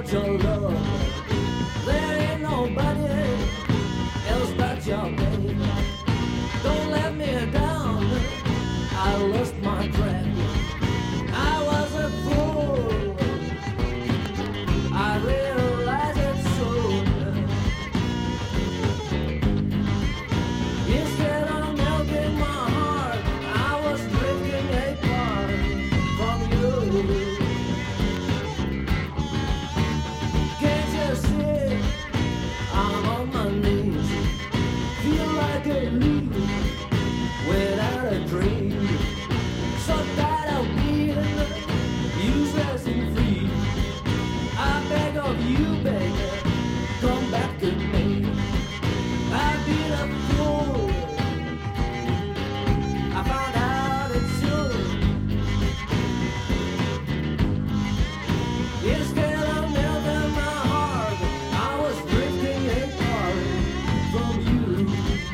your love. There ain't nobody else but your baby. Don't let me down. I lost my track. I was a fool. I realized it soon. Instead of melting my heart, I was drifting apart from you. Can't you see? I'm on my knees. Feel like a leaf without a dream. So tired of being useless and free. I beg of you, baby, come back to me. I've been a fool. I found out it's true. Instead of melting my heart, I was drifting apart from you.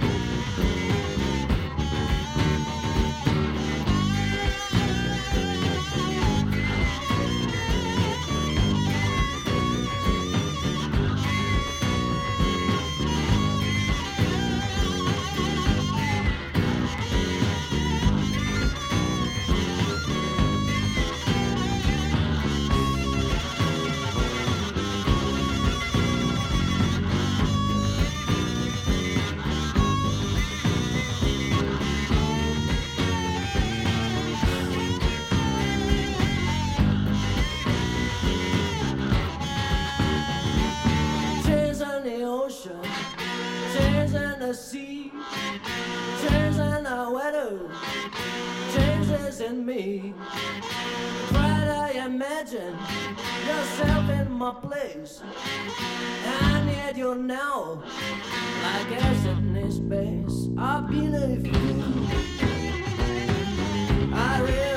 Tears in the ocean, tears in the sea, tears in the weather, changes in me. Try to imagine yourself in my place. I need you now, like acid in space. I've been a fool. I really